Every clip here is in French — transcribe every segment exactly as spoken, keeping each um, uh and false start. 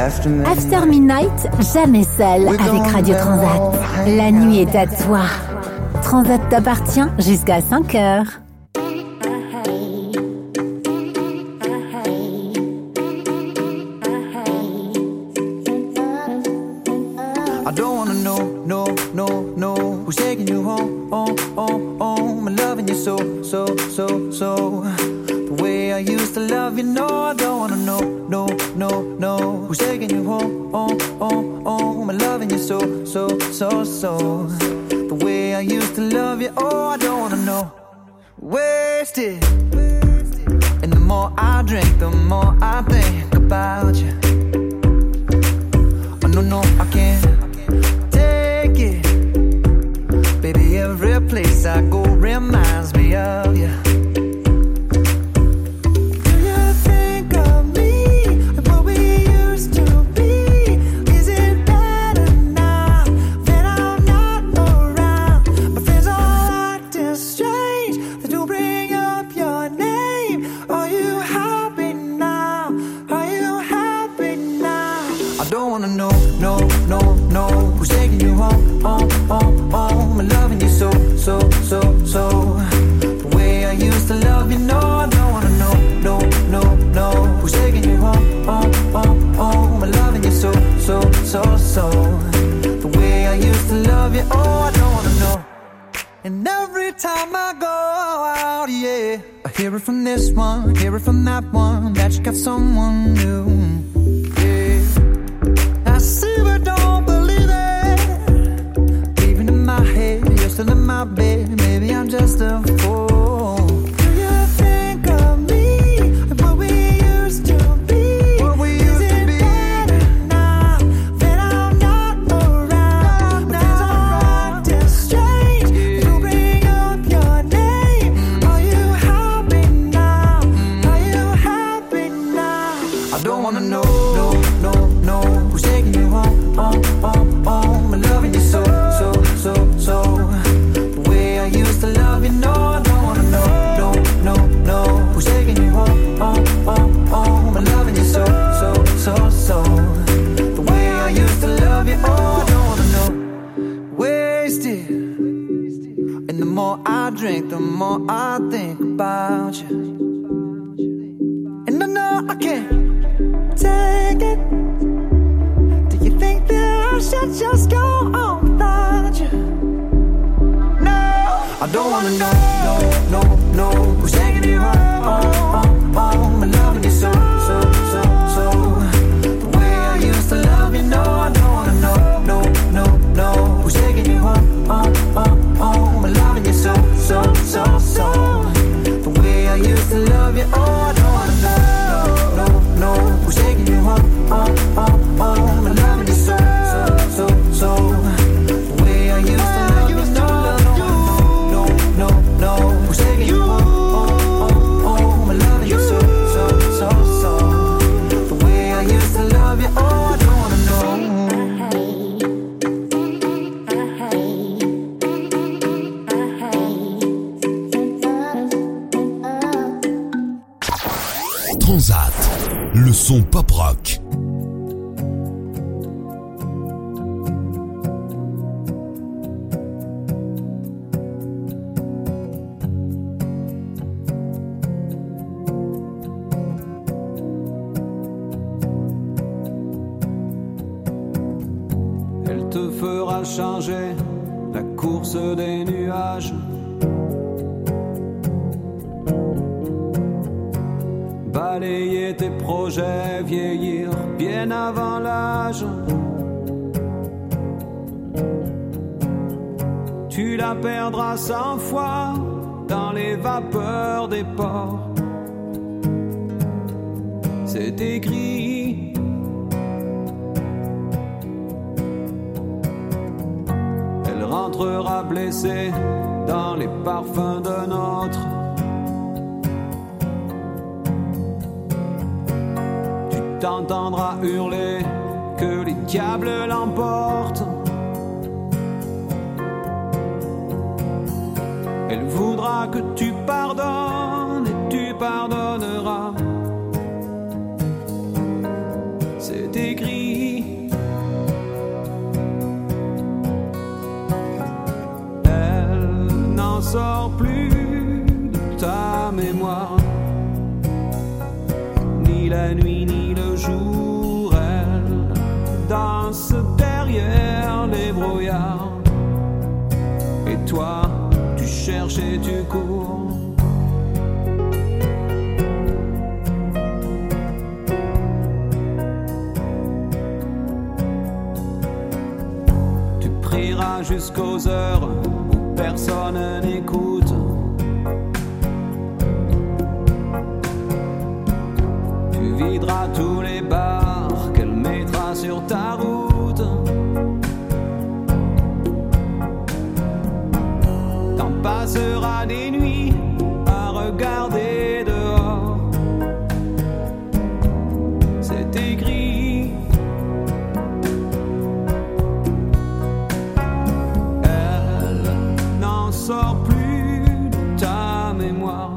After midnight, After midnight, jamais seul avec Radio Transat. La nuit est à toi. Transat t'appartient jusqu'à cinq heures. I don't wanna know, no, no, no, who's taking you home, home, home, home, and loving you so, so, so, so, the way I used to love you. No, I don't wanna know, no, no, no, who's taking you home, home, home, home, and loving you so, so, so, so, the way I used to love you. Oh, I don't wanna know. Wasted, and the more I drink, the more I think about you. Oh no, no, I can't take it. Baby, every place I go reminds me of you. Do you think of me and what we used to be? Is it better now that I'm not around? My friends all acting strange. They do bring up your name. Are you happy now? Are you happy now? I don't wanna know, no, no, no, who's taking you home, home, home, home, and loving you so, so, so, so, the way I used to love you. No, I don't wanna know, no, no, no, who's taking you home, home, home, home, and loving you so, so, so, so, the way I used to love you. Oh, I don't wanna know. And every time I go out, yeah, I hear it from this one, hear it from that one, that you got someone new. I see but don't believe it. Even in my head, you're still in my bed. Maybe I'm just a fool. Do you think of me and what we used to be? What we used Is to it be? Better now that I'm not around? No, things are acting strange. Yeah. You bring up your name. Mm. Are you happy now? Mm. Are you happy now? I don't wanna know, no, no, no, who's taking you home, home, home, home, and loving you so, so, so, so, the way I used to love you. No, I don't wanna know, no, no, no, who's taking you home, home, home, home, and loving you so, so, so, so, the way I used to love you. Oh, I don't wanna know. Wasted, and the more I drink, the more I think about you. And I know I can't take it. Do you think that I should just go on without you? No, I don't wanna know, no, no, no, who's taking you home, home, home, home, and loving you so, so, so, so, the way I used to love you. No, I don't wanna know, no, no, no, who's taking you home, home, home, home, and loving you so, so, so, so, the way I used to love you. Oh, I don't wanna know, no, no, no, who's taking you home, home, home, home, and loving you so, so, so, so, the way I used to love you. No, no, no, no, who's taking you home, home, home, and loving you so, so, so, so, the way I used to love you. Oh, I don't wanna know. Transat, le son pop rock. Elle te fera changer la course des nuages. Balayer tes projets, vieillir bien avant l'âge. Tu la perdras cent fois dans les vapeurs des ports. C'est écrit. Elle rentrera blessée dans les parfums d'un autre. T'entendras hurler que les diables l'emportent. Elle voudra que tu pardonnes et tu pardonneras. C'est écrit. la nuit ni le jour, elle danse derrière les brouillards. Et toi, tu cherches et tu cours. Tu prieras jusqu'aux heures où personne n'écoute. Tu videras tous les bars qu'elle mettra sur ta route. T'en passeras des nuits à regarder dehors. C'est écrit. Elle n'en sort plus de ta mémoire.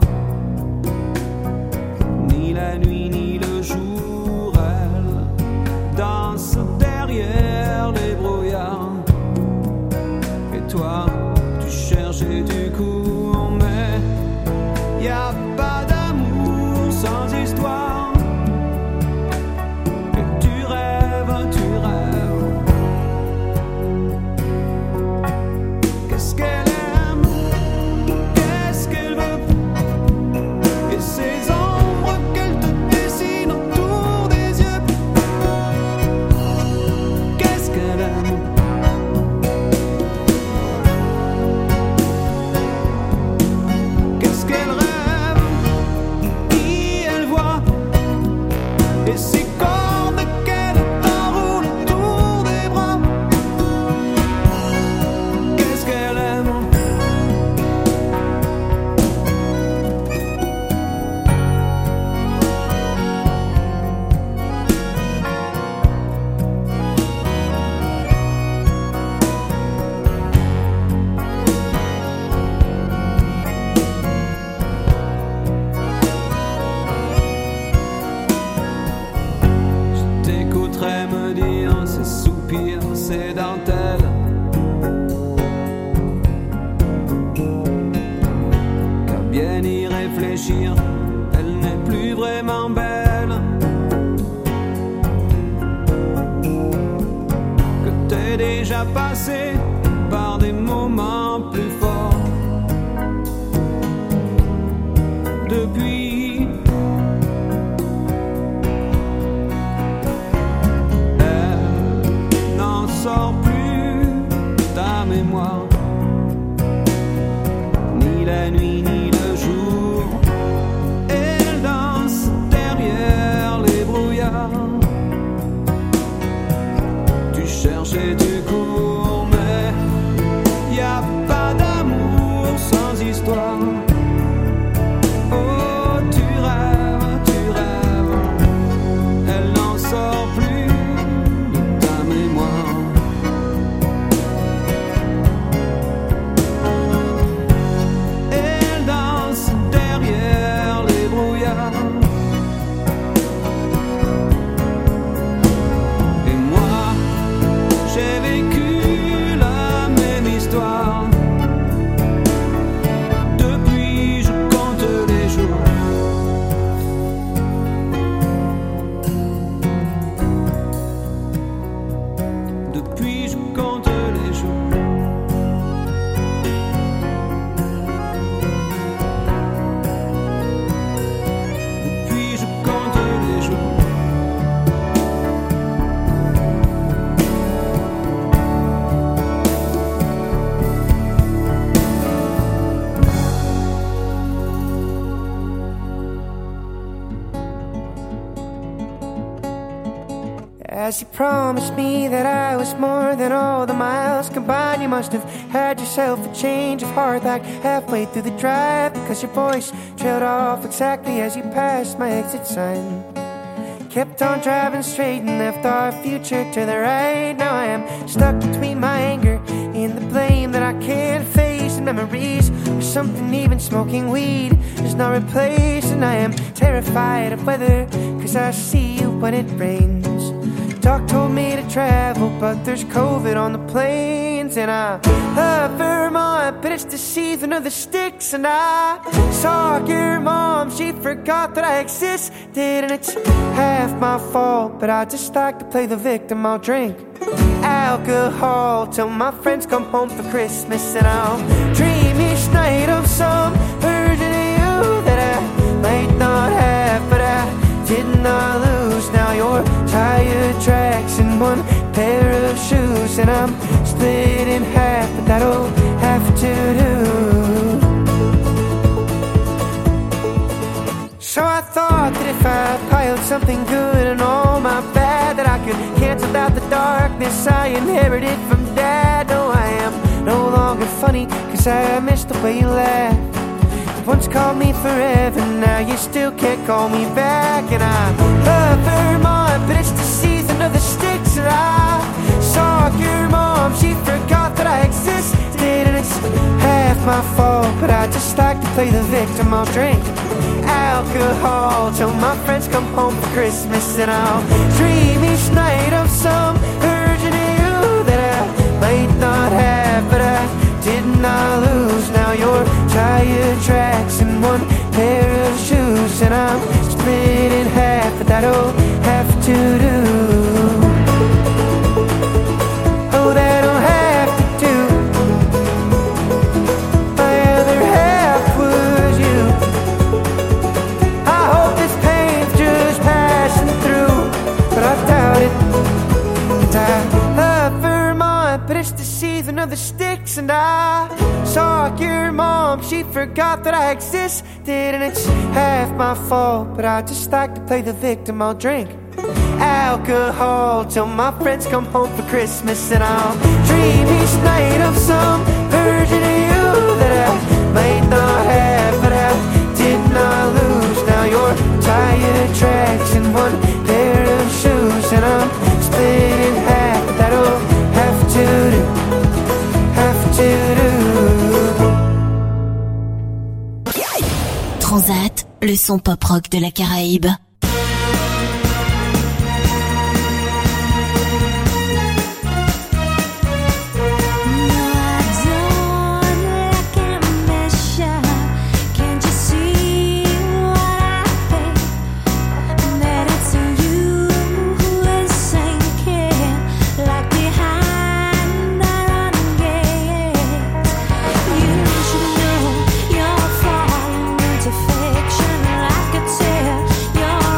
Ni la nuit ni le jour, elle danse derrière les brouillards. Et toi, tu cherches et tu cours, mais y a pas d'amour sans histoire. Et tu rêves, tu rêves. Qu'est-ce qu'elle aime? Qu'est-ce qu'elle veut? Et ces ombres qu'elle te dessine autour des yeux. Qu'est-ce qu'elle aime? Qu'est-ce qu'elle rêve? Qui elle voit? Et ces cordes qu'elle t'enroule autour des bras. Qu'est-ce qu'elle aime? Je t'écouterai me dire ces soupirs, ces dentelles. Qu'à bien y réfléchir, elle n'est plus vraiment belle. Que t'es déjà passé par des moments plus forts. Depuis, elle n'en sort plus ta mémoire. Ni la nuit ni le jour, elle danse derrière les brouillards. Tu cherches et tu cours, mais y a pas d'amour sans histoire. Oh, tu rêves, tu rêves. Elle n'en sort plus de ta mémoire. Elle danse derrière les brouillards. Et moi, j'ai vécu la même histoire. Depuis, je compte les jours. Depuis, je compte les jours. Depuis, je compte les jours. As you promised me that I was more than all the miles combined, you must have had yourself a change of heart like halfway through the drive, because your voice trailed off exactly as you passed my exit sign. Kept on driving straight and left our future to the right. Now I am stuck between my anger and the blame that I can't face, and memories or something even smoking weed is not replaced. And I am terrified of weather, cause I see you when it rains. Doc told me to travel, but there's COVID on the planes. And I love Vermont, but it's the season of the sticks. And I saw your mom, she forgot that I existed. And it's half my fault, but I just like to play the victim. I'll drink alcohol till my friends come home for Christmas. And I'll dream each night of some version of you that I might not have, but I did not lose. Now you're tire tracks and one pair of shoes, and I'm split in half, but that'll have to do. So I thought that if I piled something good and all my bad, that I could cancel out the darkness I inherited from Dad. No, I am no longer funny, cause I miss the way you laugh. You once called me forever, now you still can't call me back. And I love Vermont, but it's the season of the sticks. And I saw your mom, she forgot that I existed. And it's half my fault, but I just like to play the victim. I'll drink alcohol till my friends come home for Christmas. And I'll dream each night of some version of you that I might not have, but I did not lose. Now you're tire tracks and one pair of shoes, and I'm split in half, but that'll have to do. Oh, that'll have to do. My other half was you. I hope this pain's just passing through, but I doubt it. And I love Vermont, but it's the season of the sticks. And I saw your mom, she forgot that I existed. And it's half my fault, but I just like to play the victim. I'll drink alcohol till my friends come home for Christmas. And I'll dream each night of some version of you that I might not have, but I did not lose. Now you're tire tracks and one pair of shoes, and I'm split in half, but that'll have to do, have to do. Transat, le son pop-rock de la Caraïbe. Fiction, I could tell you're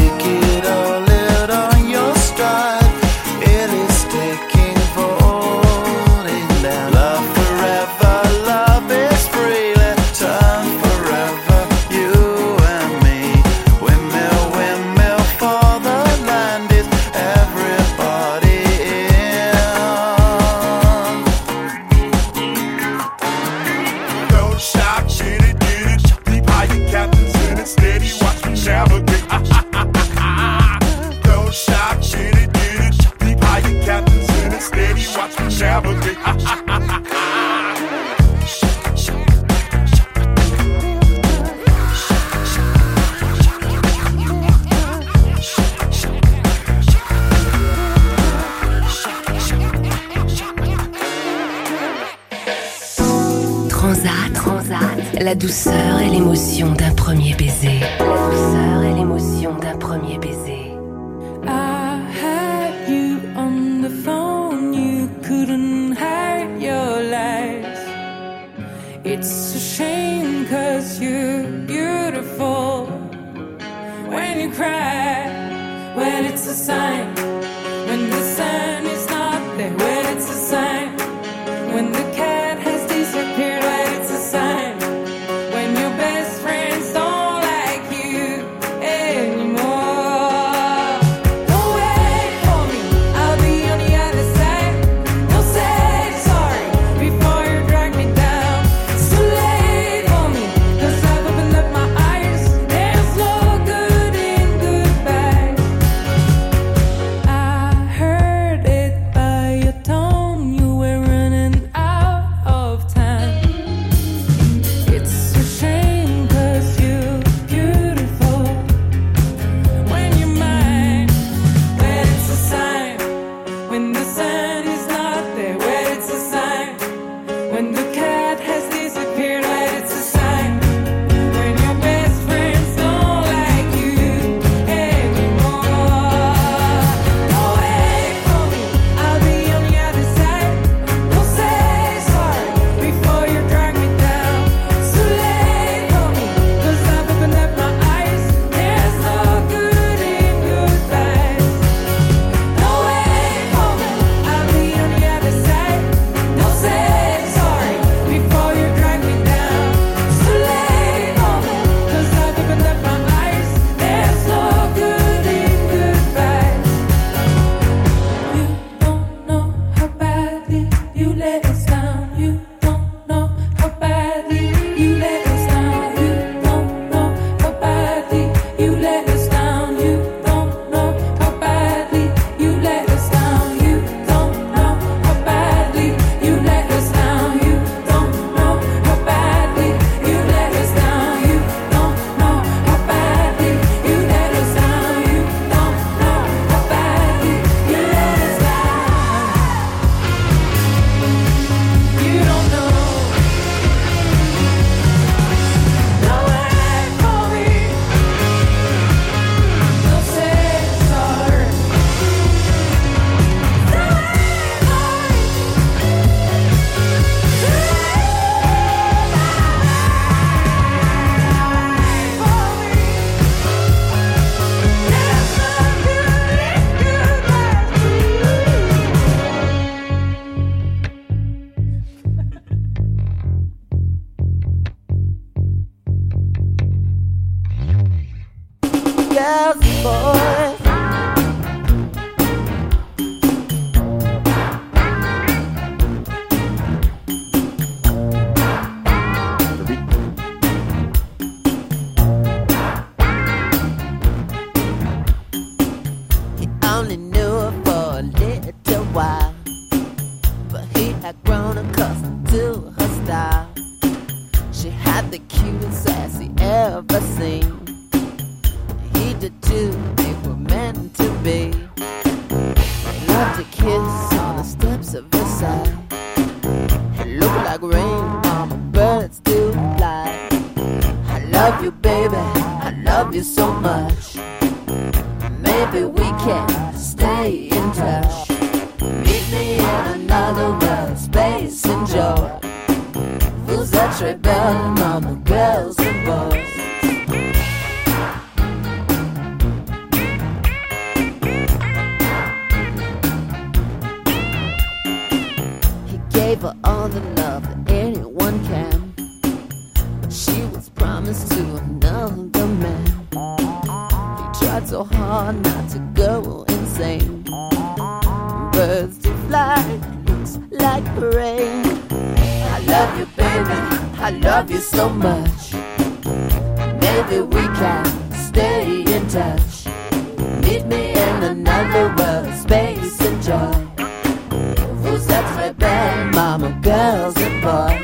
La douceur et l'émotion d'un premier baiser. La douceur et l'émotion d'un premier baiser. I had you on the phone, you couldn't hide your lies. It's a shame cause you're beautiful. When you cry, when it's a sign. When the sun is not there, when it's a sign. When the cat has disappeared, when it's a sign. Mama, girls and boys. hard not to go insane. Birds to fly, looks like parade. I love you, baby, I love you so much. Maybe we can stay in touch. Meet me in another world, space and joy. Vous êtes très belles, mama, girls and boys.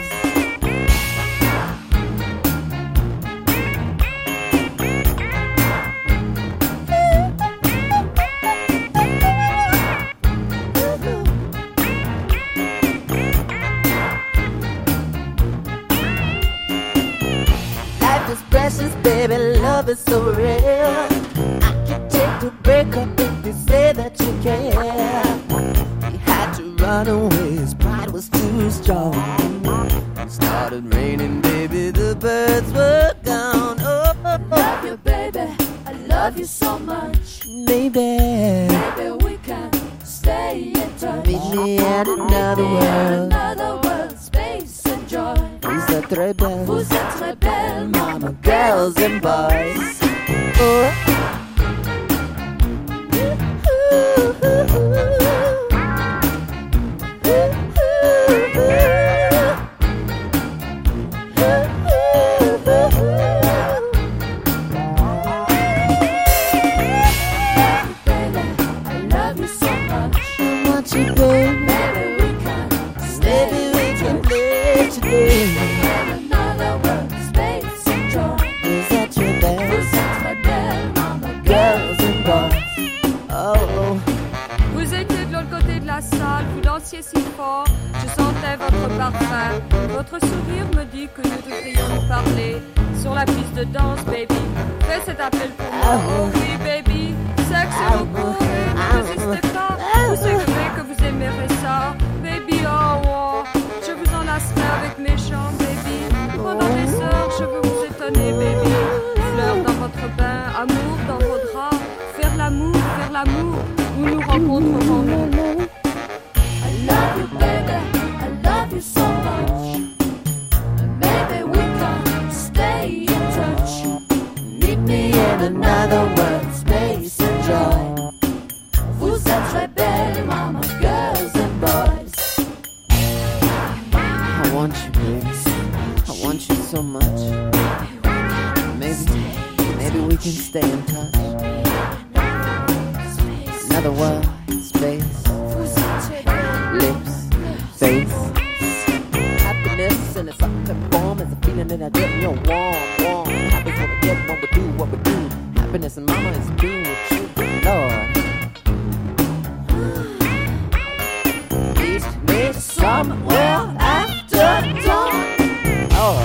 Baby, love is so real. I can take the break up if you say that you care. He had to run away, his pride was too strong. It started raining, baby, the birds were gone. Oh, I love you, baby, I love you so much. Maybe, maybe we can stay in touch. Meet me in another world, another world, space and joy. Vous êtes très belles, vous êtes très belles, mama, girls and boys. Oh. Si fort, je sentais votre parfum. Votre sourire me dit que nous devrions nous parler sur la piste de danse, baby. Fais cet appel pour moi. Oh oui, baby. Sexe et repos, ne résistez pas. Vous savez que vous aimerez ça, baby. Oh, oh. Je vous enlacerai avec mes chants, baby. Pendant des heures, je veux vous étonner, baby. Fleurs dans votre bain, amour dans vos draps. Faire l'amour, faire l'amour, où nous rencontrerons-nous. I love you, baby, I love you so much. Maybe we can stay in touch. Meet me in another world, space and joy. Vous êtes très belles, mama, girls and boys. I want you, baby, I want you so much. Maybe, maybe we can stay in touch. Another world, space. Lips, face, happiness in its ultimate form is a feeling that I didn't know. Warm, warm, happy when we get when we do what we do. Happiness and mama is being with you, Lord. Meet me somewhere after dawn. Oh.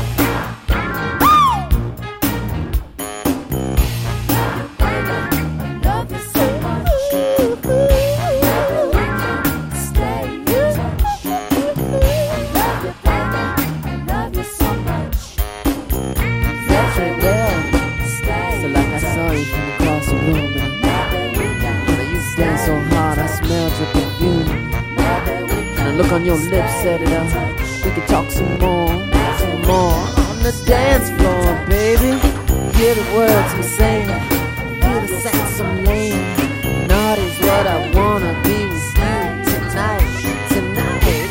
Look on your lips, set it up. We can talk some more, some more on the dance floor, baby. Hear the words we sing, feel the sense I'm laying. Naughty's what I wanna be with you tonight, tonight.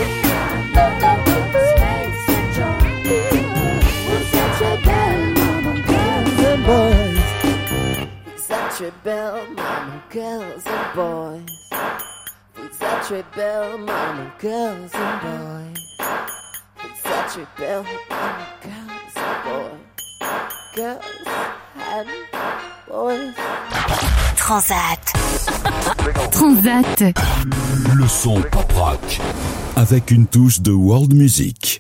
We're such a belle mama, girls and boys. Such a belle mama, girls and boys. Such a belle mama, girls and boys. Such a belle mama, girls and boys. Girls and boys. Transat. Transat. Le son pop rock avec une touche de world music.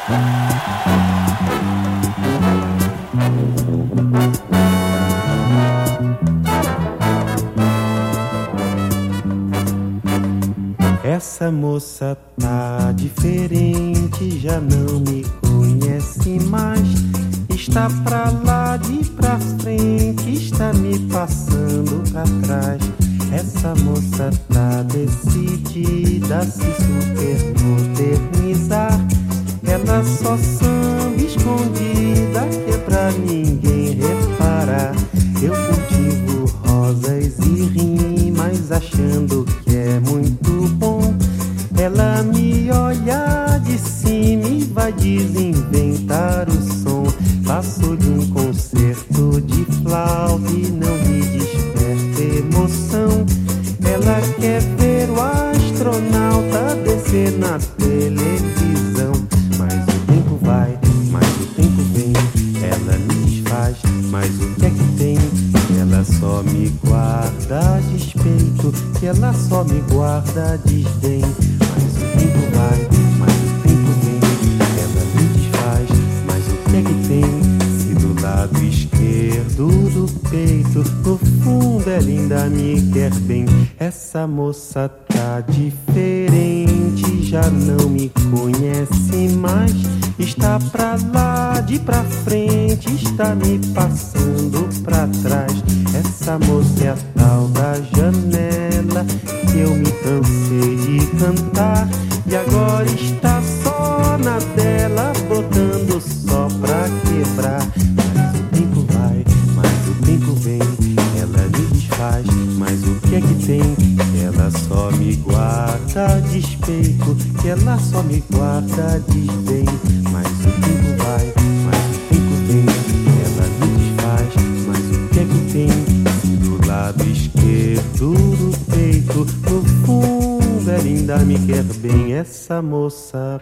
Essa moça tá diferente, já não me conhece mais. Está pra lá de pra frente, está me passando pra trás. Essa moça tá decidida a se super modernizar. Ela só samba escondida, que é pra ninguém reparar. Eu cultivo rosa prosas e rimas, achando que é muito bom. Ela me olha de cima e vai desinventar o som. Passo-lhe um concerto de flauta e não me desperta emoção. Ela quer ver o astronauta descer na televisão. Mas o tempo vai, mas o tempo vem. Ela me desfaz, mas o que é que tem? Ela só me guarda despeito, que ela só me guarda desdém. Mas o tempo vai, mas o tempo vem. Ela me desfaz, mas o que é que tem? Se do lado esquerdo do peito, no fundo ela ainda me quer bem. Essa moça tá diferente, já não me conhece mais. Está pra lá, de pra frente, está me passando pra trás. Essa moça é a tal da janela que eu me cansei de cantar. E agora está só na dela, brotando só pra quebrar. Mas o tempo vai, mas o tempo vem. Ela me desfaz, mas o que é que tem? Ela só me guarda despeito, que ela só me guarda desdém. Mas o tempo vai, mas o tempo vem. Ela me desfaz, mas o que é que tem? Se do lado esquerdo do peito, no fundo ela ainda me quer bem. Essa moça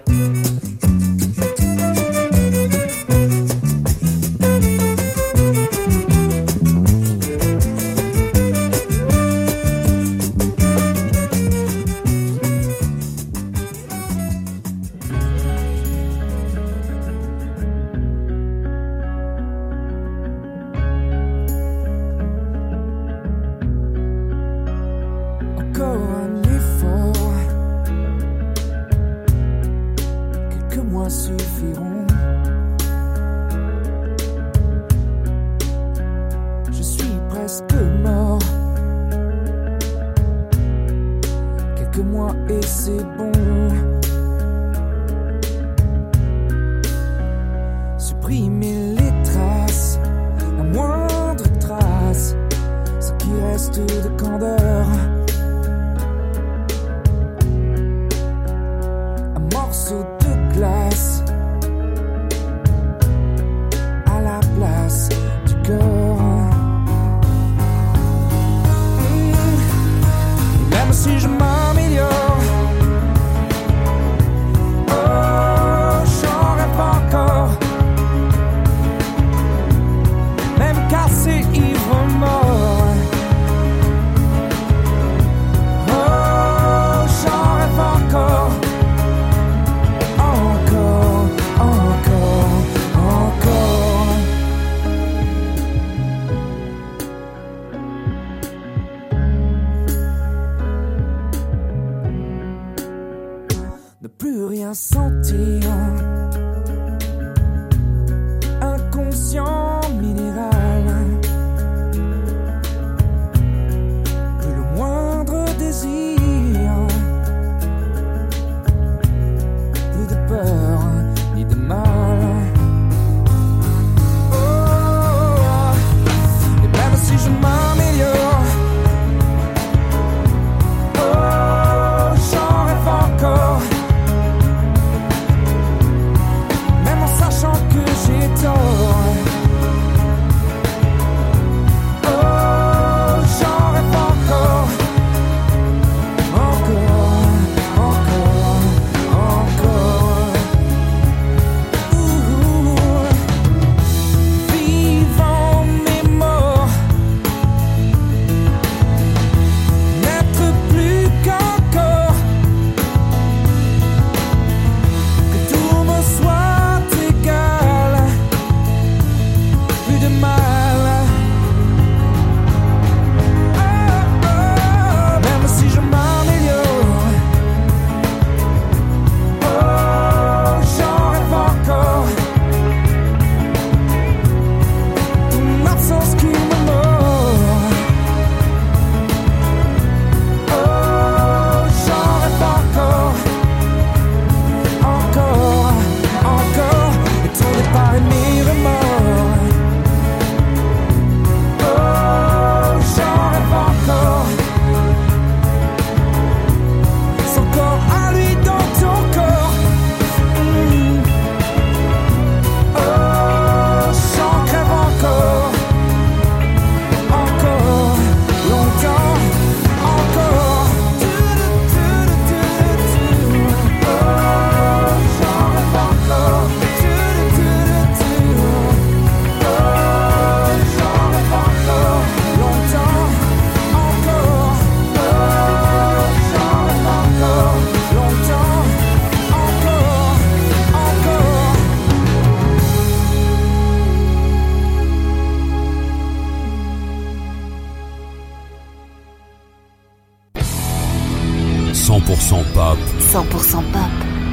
cent pour cent pop. cent pour cent pop.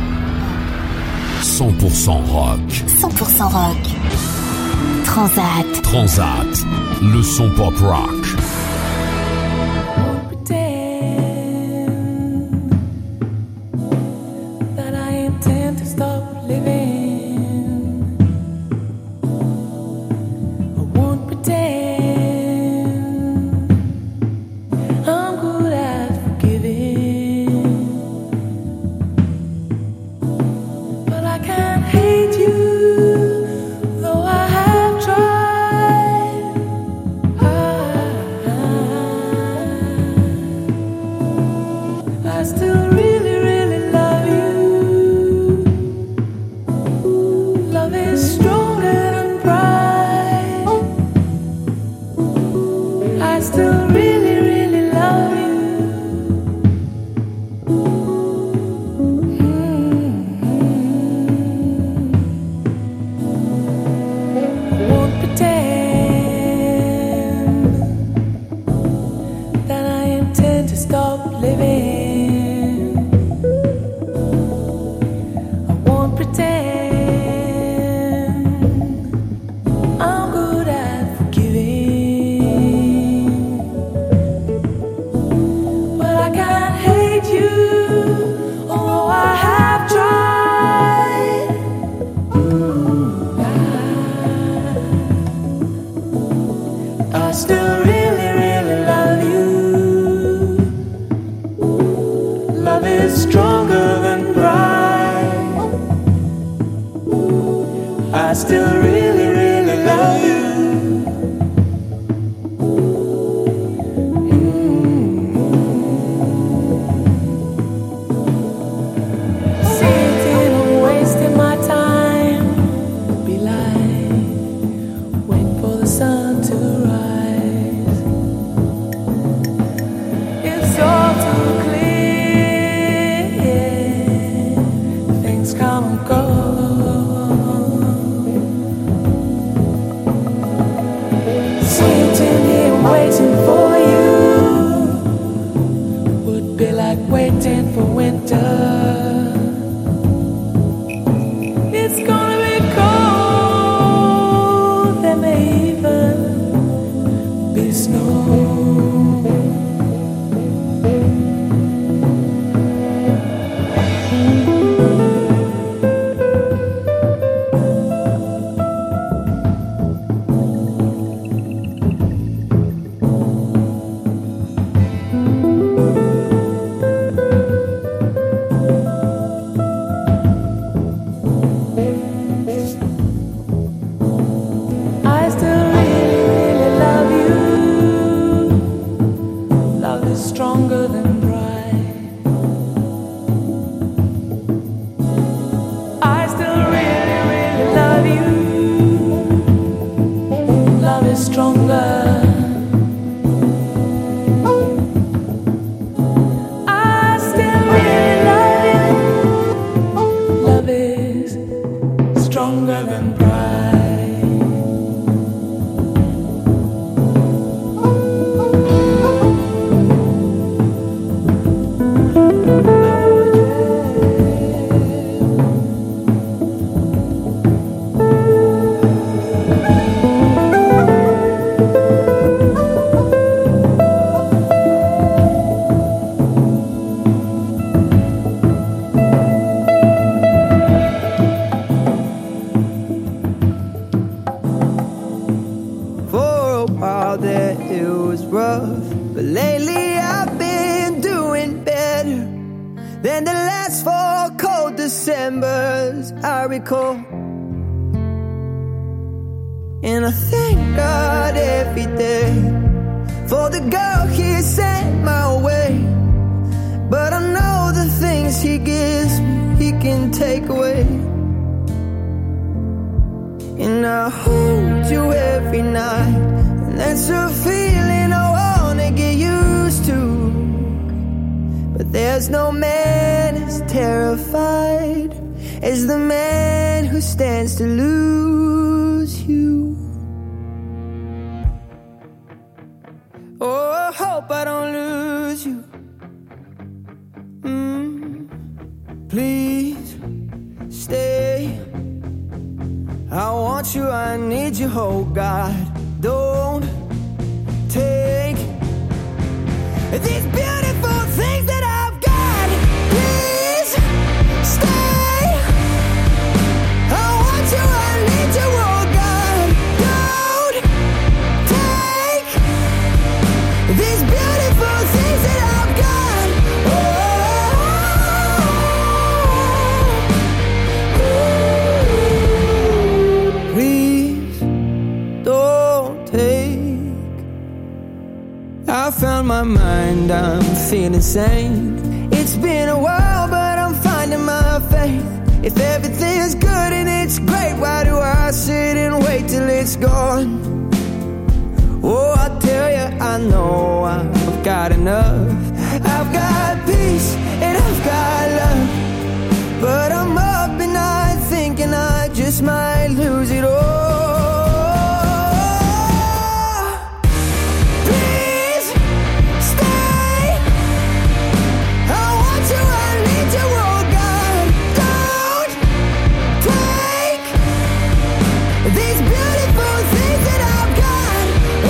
cent pour cent rock. cent pour cent rock. Transat. Transat. Le son pop rock. And I thank God every day for the girl He sent my way. But I know the things He gives me, He can take away. And I hold you every night, and that's a feeling I wanna get used to. But there's no man as terrified as the man who stands to lose you. Oh, I hope I don't lose you. you, oh God, don't take these beautiful things that I've got. Please stay. I want you, I need you, oh God, don't take these beautiful things that I've got. Oh, please don't take. I found my mind, I'm feeling sane. It's been a while, but I'm finding my faith. If everything's good and it's great, why do I sit and wait till it's gone? Oh, I tell you, I know I've got enough. I've got peace and I've got love, but I'm up at night thinking I just might lose it all. Please stay. I want you, I need you, oh God, don't take these beautiful things that I've got.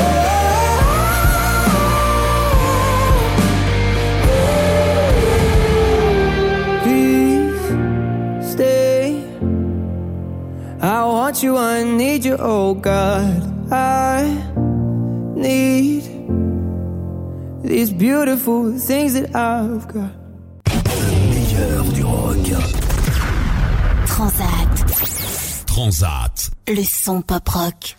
Please stay. I want you, I need you, oh God, I need these beautiful things that I've got. Le meilleur du rock. Transat. Transat. Le son pop rock.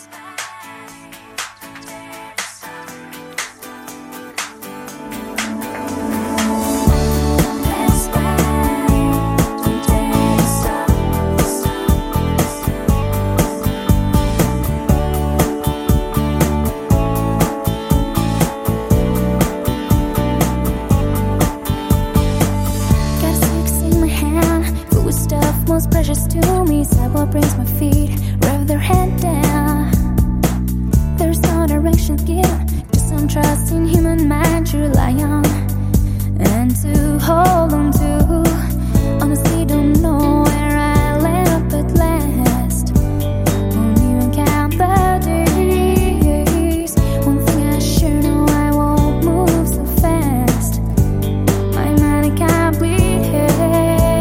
Most precious to me, sidewalk brings my feet, rev their head down. There's no direction given, just some trust in human mind to rely on and to hold on to. Honestly, don't know where I'll end up at last. Won't even count the days. One thing I sure know, I won't move so fast. My mind can't bleed here.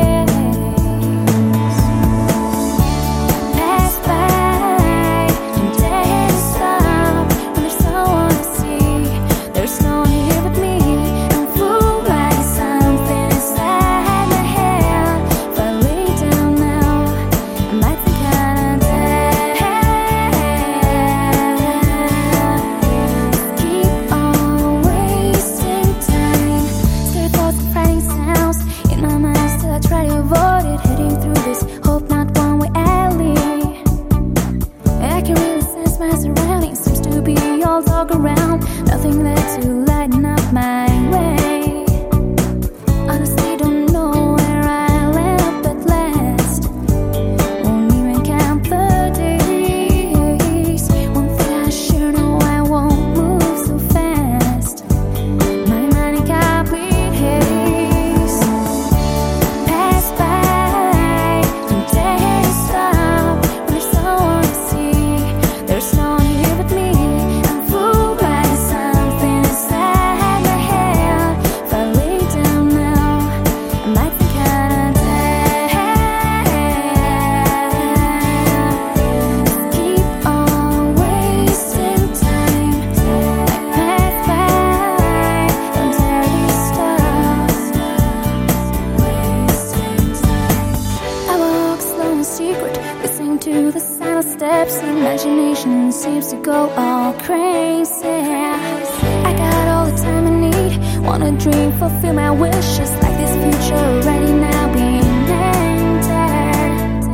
Imagination seems to go all crazy. I got all the time I need, wanna dream, fulfill my wishes, like this future already now being entered.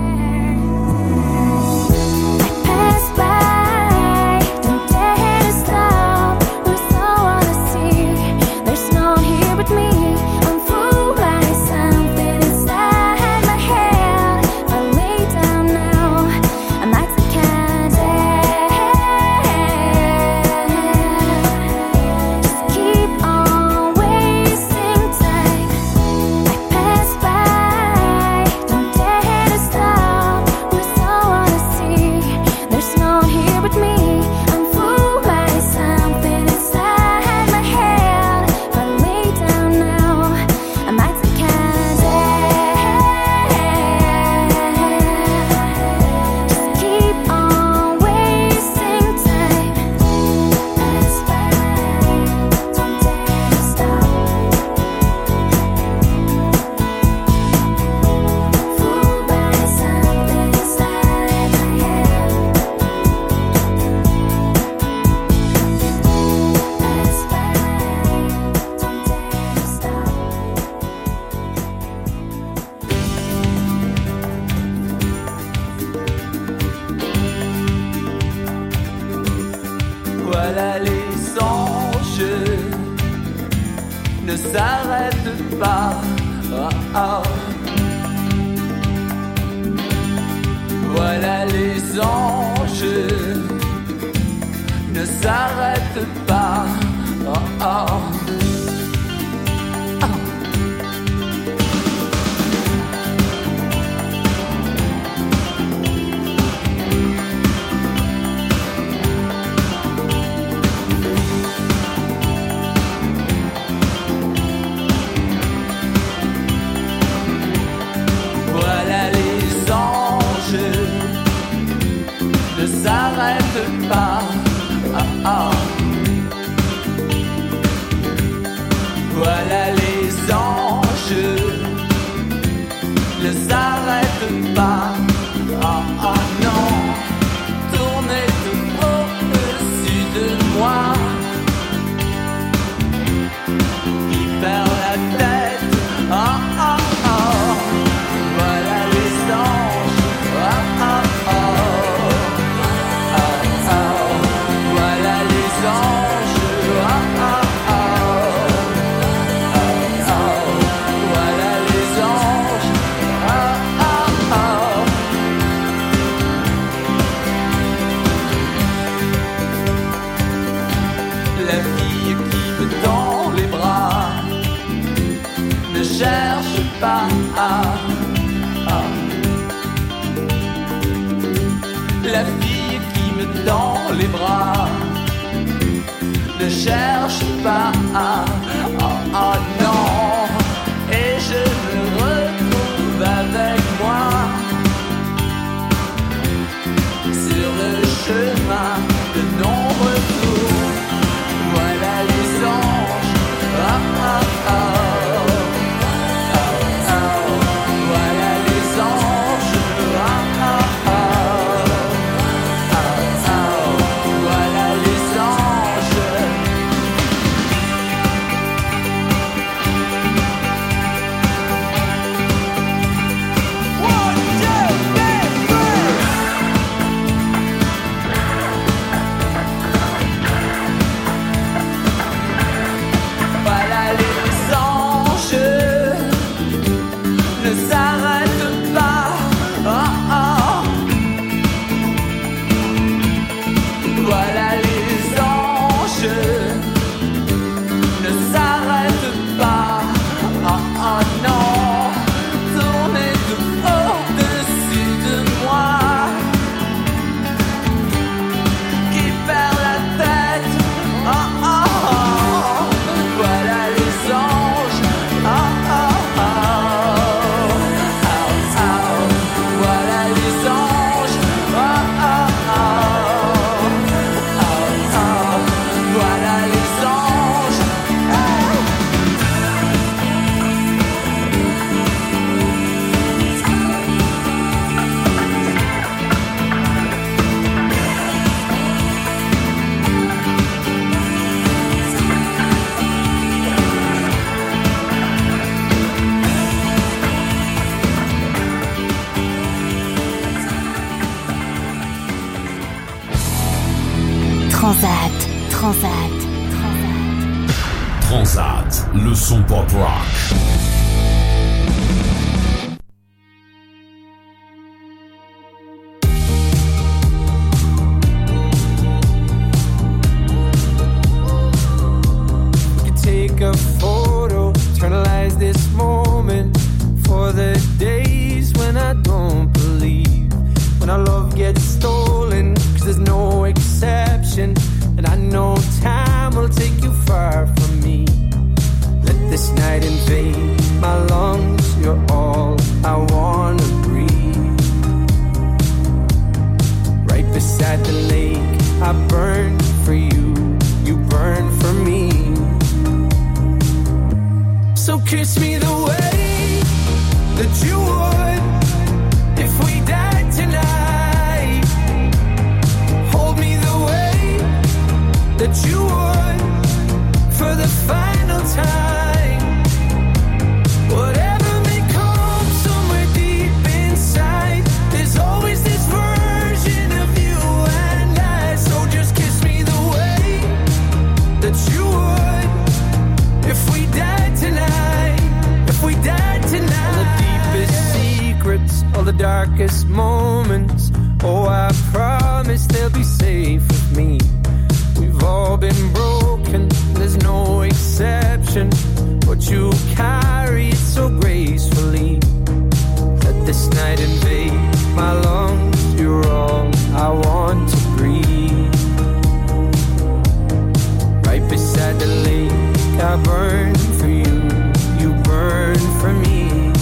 I pass by, don't dare to stop, there's no one to see, there's no one here but me. I'm fooled by something inside my head. If I lay down now, I might think I just keep on wasting time. I pass by. ne s'arrête pas. Oh, oh. Voilà les anges ne s'arrêtent pas. Oh, oh. S'arrête pas. Ah, ah. Voilà les anges ne s'arrêtent pas. Ah, ah, non, tournez tout au-dessus de moi. Qui perd la tête. Ah, ah, ah. Voilà les anges. Ah, ah, ah. Cherche pas. Ah, ah. La fille qui me tend les bras ne cherche pas. Ah, ah, ah, non. Et je me retrouve avec moi sur le chemin de non-retour. Voilà les anges. Ah, ah, ah. Transat, Transat, Transat. Transat, le son pop rock. Take a photo, eternalize this moment for the days when I don't believe, when our love gets stolen, cause there's no exception, and I know time will take you far from me. Let this night invade my lungs, you're all I wanna breathe. Right beside the lake, I burn for you, you burn for me. So kiss me the way that you would if we died tonight. Hold me the way that you would for the final time. Whatever may come somewhere deep inside, there's always this version of you and I. So just kiss me the way that you would if we died darkest moments. Oh, I promise they'll be safe with me. We've all been broken, there's no exception, but you carry it so gracefully. Let this night invade my lungs, you're all I want to breathe. Right beside the lake, I burn for you, you burn for me.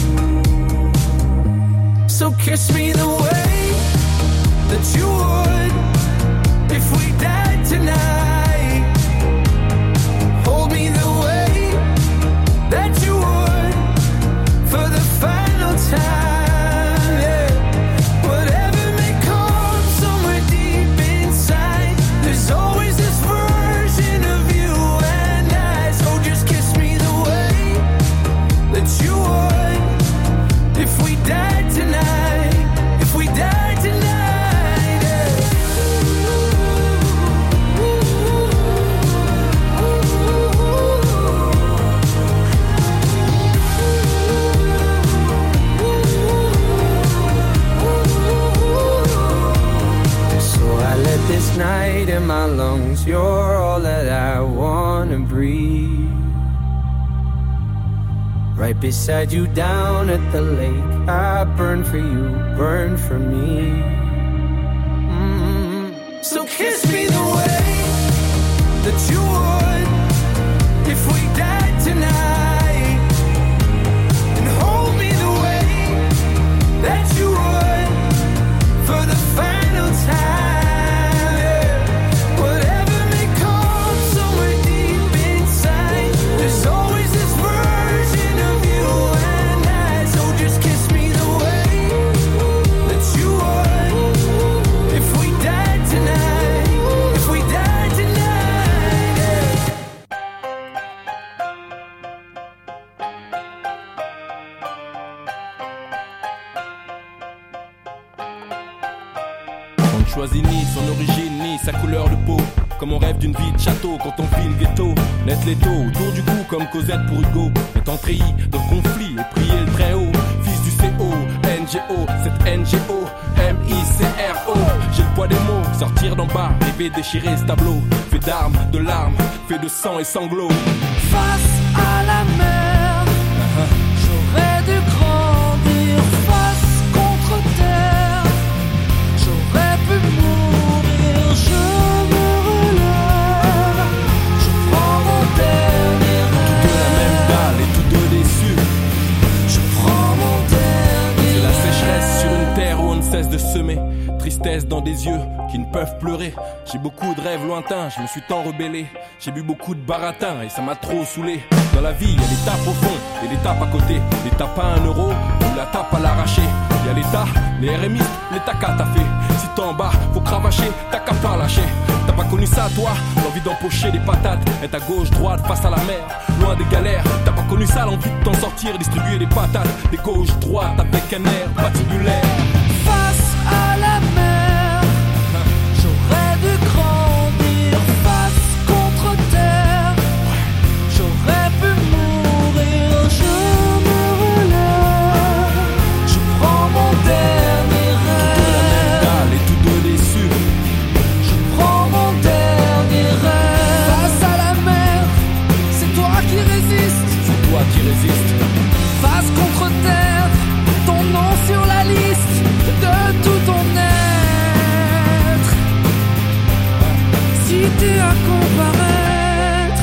So kiss me the way that you would if we died tonight. Hold me the way that you would for the final time, yeah. Whatever may come somewhere deep inside, there's always this version of you and I. So just kiss me the way that you would if we died tonight, if we died tonight, yeah. So I let this night in my lungs, you're all that I wanna breathe. Right beside you down at the lake, I burn for you, burn for me. Mm-hmm. So kiss me the way that you would if we died tonight, and hold me the way that you would for the final time, yeah. Whatever may come somewhere deep inside, there's always this version of you and I. So just kiss me the way that you would if we died tonight, if we died tonight, yeah. On ne choisit ni son origine ni sa couleur de peau. Comme on rêve d'une vie de château quand on vit le ghetto. Net l'étau, autour du cou comme Cosette pour Hugo. Étant treillis dans le conflit et prier le très haut. Fils du C O, N G O, cette N G O, M I C R O. J'ai le poids des mots, sortir d'en bas, rêver déchirer ce tableau. Fait d'armes, de larmes, fait de sang et sanglots. Face à la mer, j'aurais dû grandir. Face contre terre, j'aurais pu mourir. Je me relève, je prends mon dernier rêve. Que la même dalle et tous deux déçus. Je prends mon dernier C'est la rêve. sécheresse sur une terre où on ne cesse de semer. Tristesse dans des yeux qui ne peuvent pleurer. J'ai beaucoup de rêves lointains, je me suis tant rebellé. J'ai bu beaucoup de baratin et ça m'a trop saoulé. Dans la vie, y a des tapes au fond et des tapes à côté. Les tapes à un euro ou la tape à l'arraché. Y a l'État, les R M I, l'État qu'a t'as fait. Si t'es en bas, faut cravacher, t'as qu'à pas lâcher. T'as pas connu ça toi, l'envie d'empocher des patates. Être à gauche, droite, face à la mer, loin des galères. T'as pas connu ça, l'envie de t'en sortir, distribuer des patates. Des gauches, droites avec un air patibulaire. Face à la mer, j'aurais dû grandir. Face contre terre, j'aurais pu mourir. Je me relève, je prends mon dernier rêve. Dalle et tous deux déçus. Je prends mon dernier rêve. Face à la mer, c'est toi qui résistes. C'est toi qui résistes. Face contre terre, ton nom sur la liste de tout ton être. Si t'es à comparaître,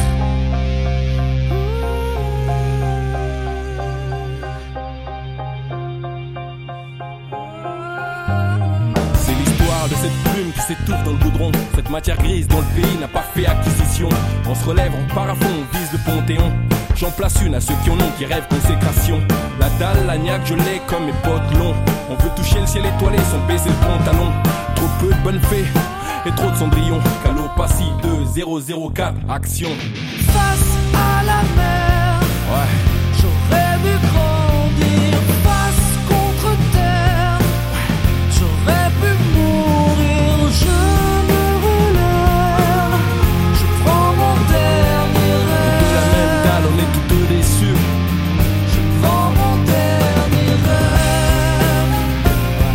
C'est l'histoire de cette plume qui s'étouffe dans le goudron. Cette matière grise dont le pays n'a pas fait acquisition. On se relève, on part à fond, on vise le Panthéon. J'en place une à ceux qui en ont, qui rêvent consécration. La dalle, la niaque, je l'ai comme mes potes longs. On veut toucher le ciel étoilé sans baisser le pantalon. Trop peu de bonnes fées et trop de cendrillon. Calopassie deux zéro zéro quatre, action. face à la mer, Ouais. j'aurais dû grandir. Face contre terre, j'aurais pu mourir. Je me relève, je prends mon dernier rêve. De la même dalle, on est tous deux déçus. Je prends mon dernier rêve.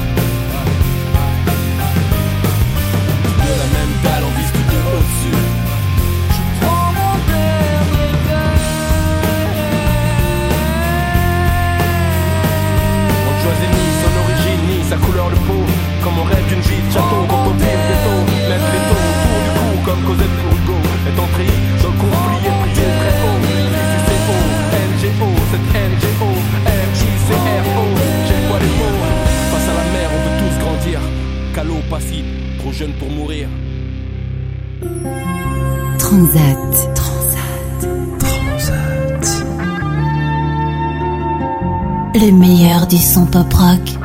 Transat. Transat. Transat. Le meilleur du son pop rock.